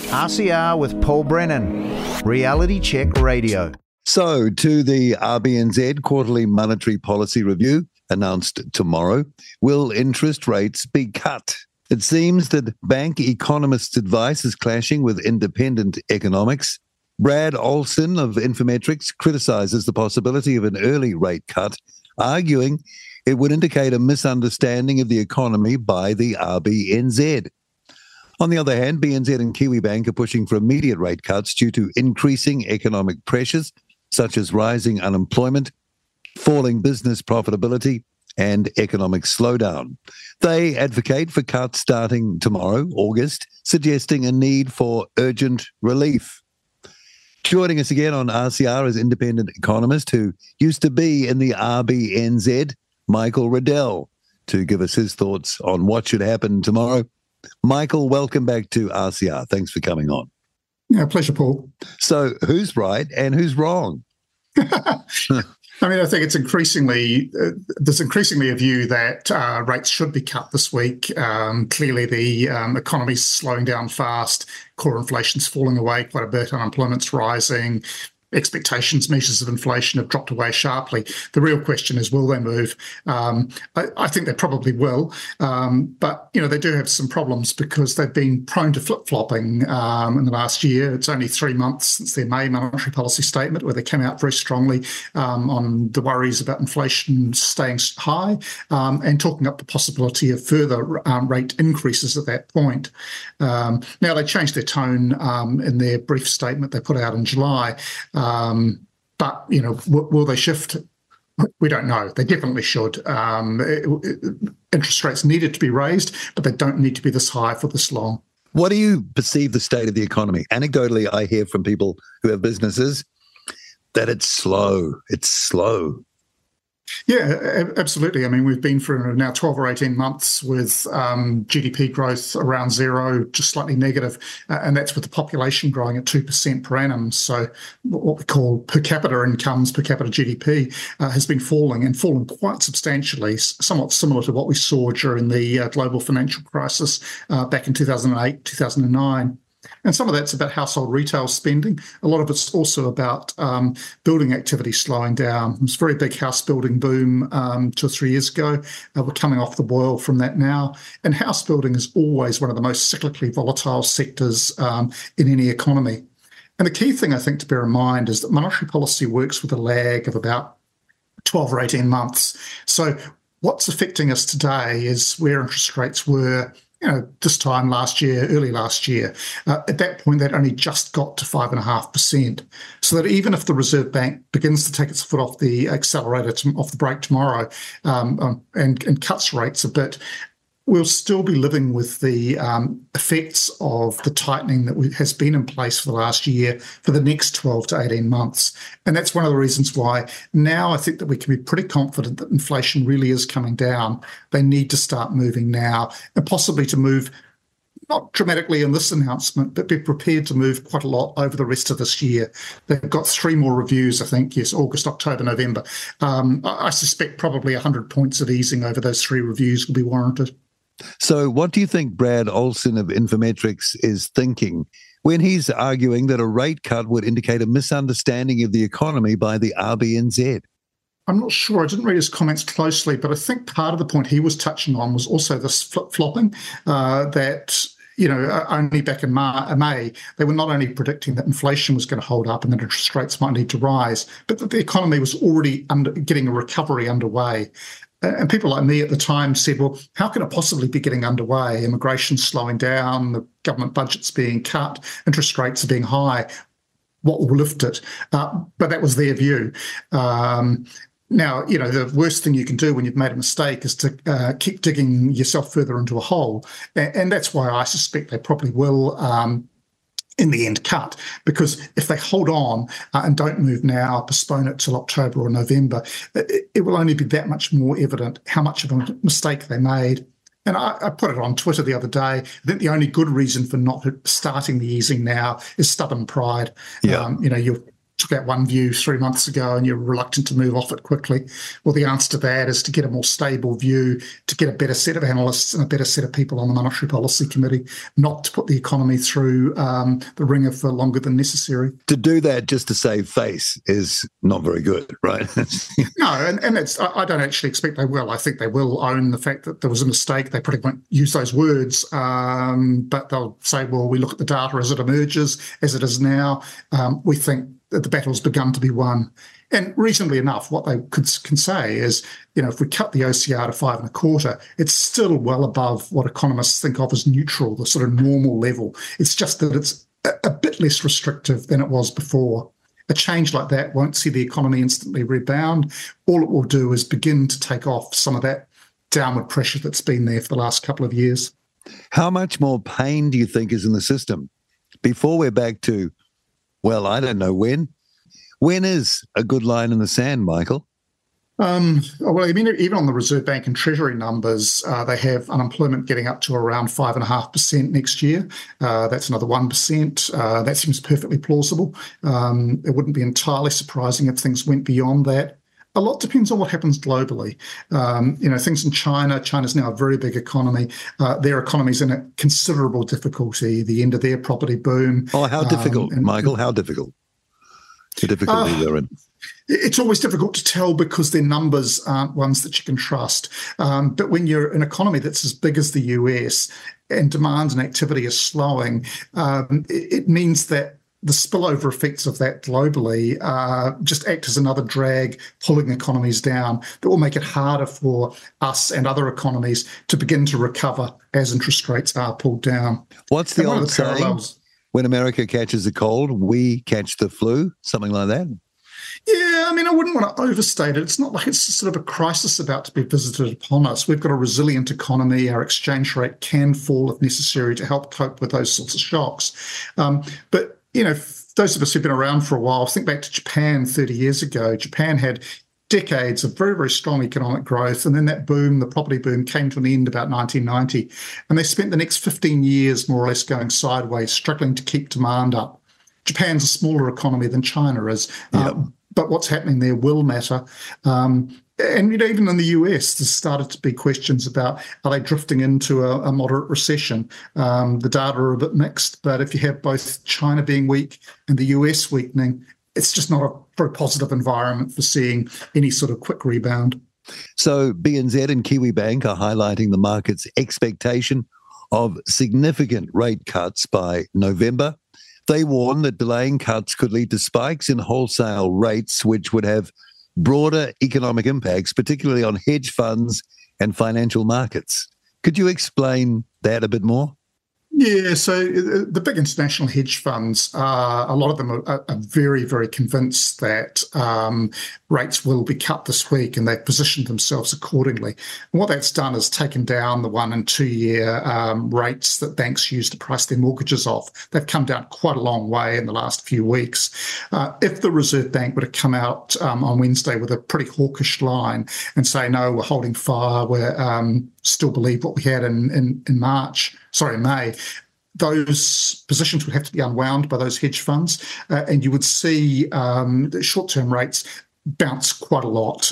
RCR with Paul Brennan, Reality Check Radio. So, to the RBNZ Quarterly Monetary Policy Review, announced tomorrow, will interest rates be cut? It seems that bank economists' advice is clashing with independent economics. Brad Olson of Infometrics criticises the possibility of an early rate cut, arguing it would indicate a misunderstanding of the economy by the RBNZ. On the other hand, BNZ and Kiwibank are pushing for immediate rate cuts due to increasing economic pressures, such as rising unemployment, falling business profitability, and economic slowdown. They advocate for cuts starting tomorrow, August, suggesting a need for urgent relief. Joining us again on RCR is independent economist who used to be in the RBNZ, Michael Riddell, to give us his thoughts on what should happen tomorrow. Michael, welcome back to RCR. Thanks for coming on. Yeah, pleasure, Paul. So who's right and who's wrong? I think it's there's increasingly a view that rates should be cut this week. Clearly, the economy's slowing down fast. Core inflation's falling away quite a bit. Unemployment's rising. Expectations, measures of inflation have dropped away sharply. The real question is, will they move? I think they probably will, but they do have some problems because they've been prone to flip-flopping in the last year. It's only 3 months since their May monetary policy statement, where they came out very strongly on the worries about inflation staying high and talking up the possibility of further rate increases at that point. Now, they changed their tone in their brief statement they put out in July. But, will they shift? We don't know. They definitely should. Interest rates needed to be raised, but they don't need to be this high for this long. What do you perceive the state of the economy? Anecdotally, I hear from people who have businesses that it's slow. It's slow. Yeah, absolutely. We've been through now 12 or 18 months with GDP growth around zero, just slightly negative, and that's with the population growing at 2% per annum. So what we call per capita incomes, per capita GDP, has been falling and fallen quite substantially, somewhat similar to what we saw during the global financial crisis back in 2008, 2009. And some of that's about household retail spending. A lot of it's also about building activity slowing down. There was a very big house building boom 2 or 3 years ago. We're coming off the boil from that now. And house building is always one of the most cyclically volatile sectors in any economy. And the key thing, I think, to bear in mind is that monetary policy works with a lag of about 12 or 18 months. So what's affecting us today is where interest rates were this time last year, early last year. At that point, they'd only just got to 5.5%. So that even if the Reserve Bank begins to take its foot off the accelerator, off the brake tomorrow, and cuts rates a bit, we'll still be living with the effects of the tightening that has been in place for the last year for the next 12 to 18 months. And that's one of the reasons why now I think that we can be pretty confident that inflation really is coming down. They need to start moving now, and possibly to move not dramatically in this announcement, but be prepared to move quite a lot over the rest of this year. They've got 3 more reviews, I think, yes, August, October, November. I suspect probably 100 points of easing over those 3 reviews will be warranted. So what do you think Brad Olson of Infometrics is thinking when he's arguing that a rate cut would indicate a misunderstanding of the economy by the RBNZ? I'm not sure. I didn't read his comments closely, but I think part of the point he was touching on was also this flip-flopping that only back in May, they were not only predicting that inflation was going to hold up and that interest rates might need to rise, but that the economy was already getting a recovery underway. And people like me at the time said, well, how can it possibly be getting underway? Immigration's slowing down, the government budget's being cut, interest rates are being high. What will lift it? But that was their view. Now, the worst thing you can do when you've made a mistake is to keep digging yourself further into a hole. And that's why I suspect they probably will in the end cut, because if they hold on and don't move now, postpone it till October or November, it will only be that much more evident how much of a mistake they made. And I put it on Twitter the other day. I think the only good reason for not starting the easing now is stubborn pride. Yeah. took out one view 3 months ago and you're reluctant to move off it quickly. Well, the answer to that is to get a more stable view, to get a better set of analysts and a better set of people on the Monetary Policy Committee, not to put the economy through the ringer for longer than necessary. To do that just to save face is not very good, right? No, and I don't actually expect they will. I think they will own the fact that there was a mistake. They probably won't use those words, but they'll say, well, we look at the data as it emerges, as it is now. We think that the battle's begun to be won. And reasonably enough, what they can say is, if we cut the OCR to 5.25, it's still well above what economists think of as neutral, the sort of normal level. It's just that it's a bit less restrictive than it was before. A change like that won't see the economy instantly rebound. All it will do is begin to take off some of that downward pressure that's been there for the last couple of years. How much more pain do you think is in the system before we're back to, well, I don't know when? When is a good line in the sand, Michael? Well, I mean, even on the Reserve Bank and Treasury numbers, they have unemployment getting up to around 5.5% next year. That's another 1%. That seems perfectly plausible. It wouldn't be entirely surprising if things went beyond that. A lot depends on what happens globally. Things in China. China's now a very big economy. Their economy's in a considerable difficulty, the end of their property boom. Oh, how difficult, Michael? How difficult? The difficulty they're in. It's always difficult to tell because their numbers aren't ones that you can trust. But when you're an economy that's as big as the US and demand and activity is slowing, it means that the spillover effects of that globally just act as another drag, pulling economies down, that will make it harder for us and other economies to begin to recover as interest rates are pulled down. What's the old saying? When America catches a cold, we catch the flu, something like that? Yeah, I mean, I wouldn't want to overstate it. It's not like it's sort of a crisis about to be visited upon us. We've got a resilient economy. Our exchange rate can fall if necessary to help cope with those sorts of shocks. But those of us who've been around for a while, think back to Japan 30 years ago. Japan had decades of very, very strong economic growth. And then that boom, the property boom, came to an end about 1990. And they spent the next 15 years more or less going sideways, struggling to keep demand up. Japan's a smaller economy than China is, but what's happening there will matter. And even in the US, there's started to be questions about, are they drifting into a moderate recession? The data are a bit mixed, but if you have both China being weak and the US weakening, it's just not a very positive environment for seeing any sort of quick rebound. So BNZ and Kiwibank are highlighting the market's expectation of significant rate cuts by November. They warn that delaying cuts could lead to spikes in wholesale rates, which would have broader economic impacts, particularly on hedge funds and financial markets. Could you explain that a bit more? Yeah, so the big international hedge funds, a lot of them are very, very convinced that rates will be cut this week, and they've positioned themselves accordingly. And what that's done is taken down the 1 and 2 year rates that banks use to price their mortgages off. They've come down quite a long way in the last few weeks. If the Reserve Bank were to come out on Wednesday with a pretty hawkish line and say, no, we're holding fire, we're still believe what we had in May, those positions would have to be unwound by those hedge funds, and you would see the short-term rates bounce quite a lot.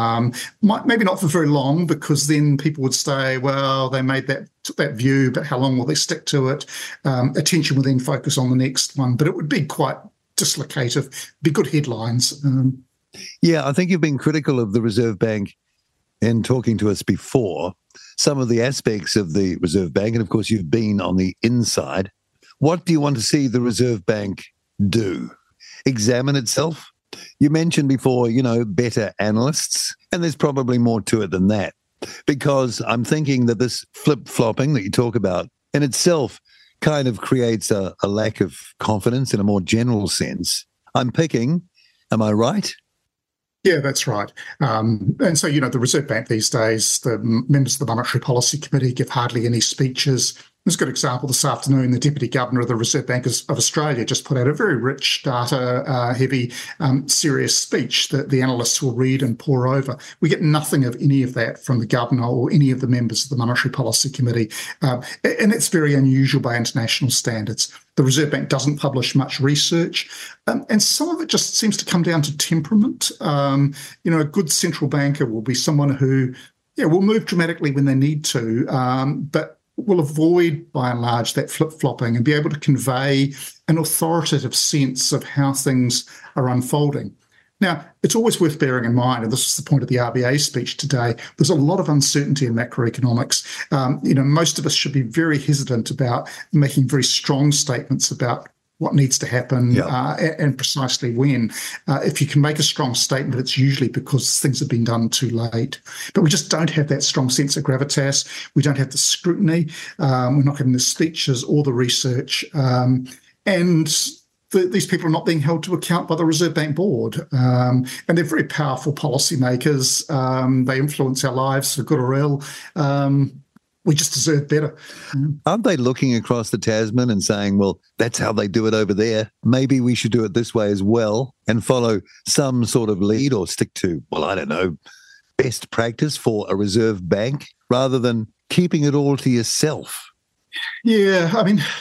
Maybe not for very long, because then people would say, well, they took that view, but how long will they stick to it? Attention will then focus on the next one, but it would be quite dislocative, be good headlines. Yeah, I think you've been critical of the Reserve Bank in talking to us before. Some of the aspects of the Reserve Bank, and of course you've been on the inside. What do you want to see the Reserve Bank do? Examine itself? You mentioned before, better analysts, and there's probably more to it than that, because I'm thinking that this flip-flopping that you talk about in itself kind of creates a lack of confidence in a more general sense. I'm picking, am I right? Yeah, that's right. And so, the Reserve Bank these days, the members of the Monetary Policy Committee give hardly any speeches. There's a good example this afternoon. The Deputy Governor of the Reserve Bank of Australia just put out a very rich, data-heavy, serious speech that the analysts will read and pore over. We get nothing of any of that from the Governor or any of the members of the Monetary Policy Committee, and it's very unusual by international standards. The Reserve Bank doesn't publish much research, and some of it just seems to come down to temperament. A good central banker will be someone who will move dramatically when they need to, but will avoid, by and large, that flip-flopping and be able to convey an authoritative sense of how things are unfolding. Now, it's always worth bearing in mind, and this is the point of the RBA speech today, there's a lot of uncertainty in macroeconomics. Most of us should be very hesitant about making very strong statements about what needs to happen and precisely when. If you can make a strong statement, it's usually because things have been done too late. But we just don't have that strong sense of gravitas. We don't have the scrutiny. We're not having the speeches or the research. These people are not being held to account by the Reserve Bank Board. And they're very powerful policymakers. They influence our lives for good or ill. We just deserve better. Aren't they looking across the Tasman and saying, well, that's how they do it over there. Maybe we should do it this way as well and follow some sort of lead or stick to, well, I don't know, best practice for a reserve bank rather than keeping it all to yourself? Yeah, I mean,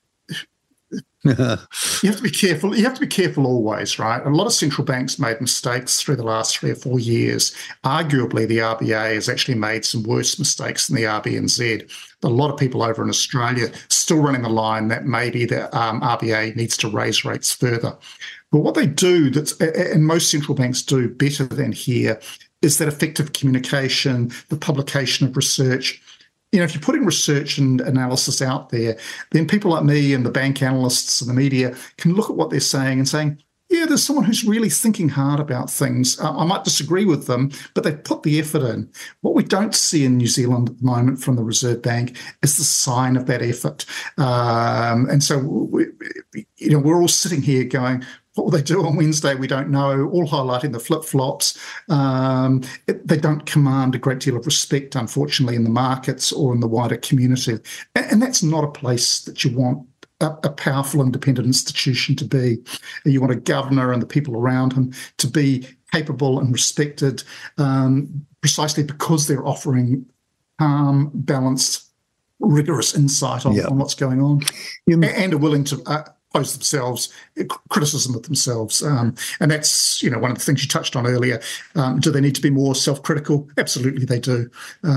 you have to be careful. You have to be careful always, right? A lot of central banks made mistakes through the last 3 or 4 years. Arguably, the RBA has actually made some worse mistakes than the RBNZ. A lot of people over in Australia still running the line that maybe the RBA needs to raise rates further. But what they do, and most central banks do better than here, is that effective communication, the publication of research. If you're putting research and analysis out there, then people like me and the bank analysts and the media can look at what they're saying and saying, yeah, there's someone who's really thinking hard about things. I might disagree with them, but they put the effort in. What we don't see in New Zealand at the moment from the Reserve Bank is the sign of that effort. And so, we're all sitting here going, what will they do on Wednesday? We don't know, all highlighting the flip-flops. They don't command a great deal of respect, unfortunately, in the markets or in the wider community. And that's not a place that you want a powerful independent institution to be. You want a governor and the people around him to be capable and respected precisely because they're offering calm, balanced, rigorous insight on what's going on and are willing to pose themselves, criticism of themselves. And that's, one of the things you touched on earlier. Do they need to be more self-critical? Absolutely they do.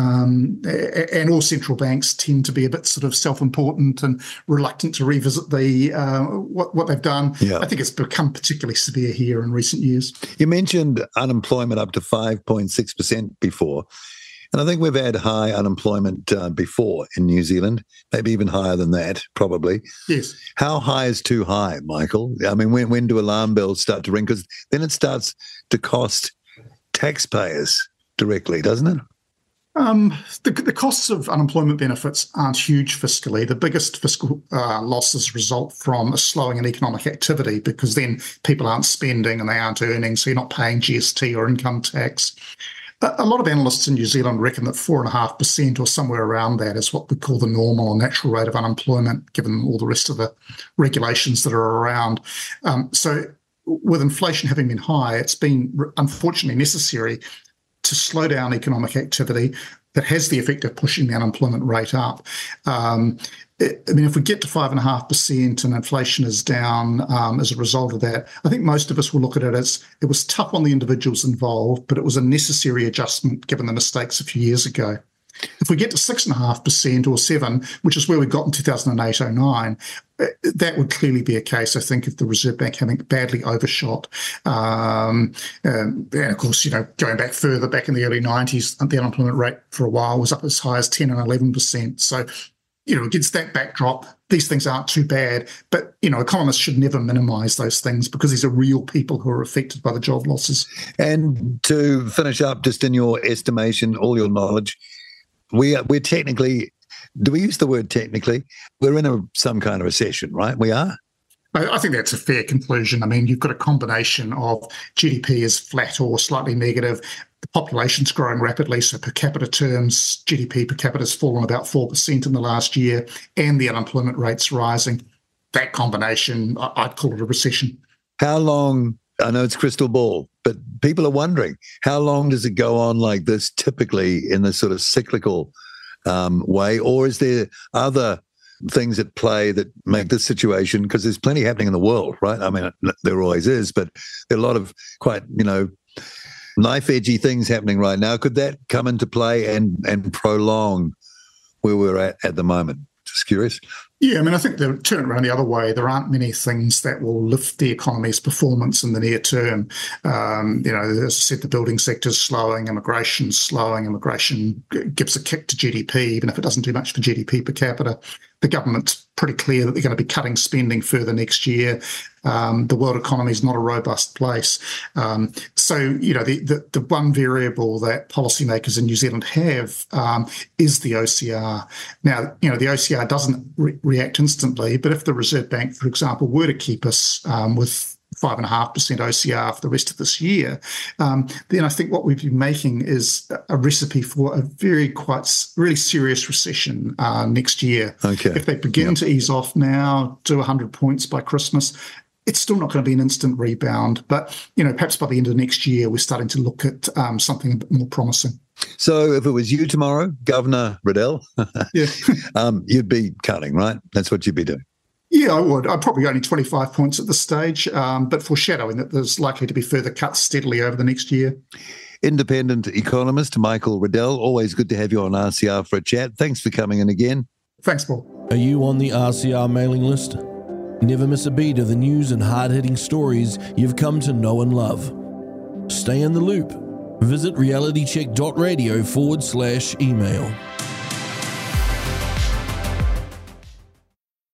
And all central banks tend to be a bit sort of self-important and reluctant to revisit what they've done. Yeah. I think it's become particularly severe here in recent years. You mentioned unemployment up to 5.6% before. And I think we've had high unemployment before in New Zealand, maybe even higher than that, probably. Yes. How high is too high, Michael? I mean, when do alarm bells start to ring? Because then it starts to cost taxpayers directly, doesn't it? The costs of unemployment benefits aren't huge fiscally. The biggest fiscal losses result from a slowing in economic activity because then people aren't spending and they aren't earning, so you're not paying GST or income tax. A lot of analysts in New Zealand reckon that 4.5% or somewhere around that is what we call the normal or natural rate of unemployment, given all the rest of the regulations that are around. So with inflation having been high, it's been unfortunately necessary to slow down economic activity that has the effect of pushing the unemployment rate up. If we get to 5.5% and inflation is down as a result of that, I think most of us will look at it as it was tough on the individuals involved, but it was a necessary adjustment given the mistakes a few years ago. If we get to 6.5% or 7%, which is where we got in 2008-09, that would clearly be a case, I think, of the Reserve Bank having badly overshot. And of course, going back further, back in the early 90s, the unemployment rate for a while was up as high as 10 and 11%. So, against that backdrop, these things aren't too bad. But, economists should never minimise those things because these are real people who are affected by the job losses. And to finish up, just in your estimation, all your knowledge, we're technically, do we use the word technically? We're in some kind of recession, right? We are? I think that's a fair conclusion. I mean, you've got a combination of GDP is flat or slightly negative. The population's growing rapidly, so per capita terms, GDP per capita has fallen about 4% in the last year, and the unemployment rate's rising. That combination, I'd call it a recession. How long, I know it's crystal ball, but people are wondering, how long does it go on like this typically in this sort of cyclical way? Or is there other things at play that make this situation, because there's plenty happening in the world, right? I mean, there always is, but there are a lot of quite, knife-edgy things happening right now. Could that come into play and prolong where we're at the moment? Just curious. Yeah, I mean, I think they're turning around the other way. There aren't many things that will lift the economy's performance in the near term. As I said, the building sector's slowing, immigration's slowing. Immigration gives a kick to GDP, even if it doesn't do much for GDP per capita. The government's pretty clear that they're going to be cutting spending further next year. The world economy is not a robust place. The one variable that policymakers in New Zealand have is the OCR. Now, the OCR doesn't react instantly, but if the Reserve Bank, for example, were to keep us with 5.5% OCR for the rest of this year, then I think what we'd be making is a recipe for a really serious recession next year. Okay. If they begin to ease off now, do 100 points by Christmas, it's still not going to be an instant rebound. But, perhaps by the end of next year, we're starting to look at something a bit more promising. So if it was you tomorrow, Governor Riddell, you'd be cutting, right? That's what you'd be doing. Yeah, I would. I'd probably only 25 points at this stage, but foreshadowing that there's likely to be further cuts steadily over the next year. Independent economist Michael Riddell, always good to have you on RCR for a chat. Thanks for coming in again. Thanks, Paul. Are you on the RCR mailing list? Never miss a beat of the news and hard-hitting stories you've come to know and love. Stay in the loop. Visit realitycheck.radio/email.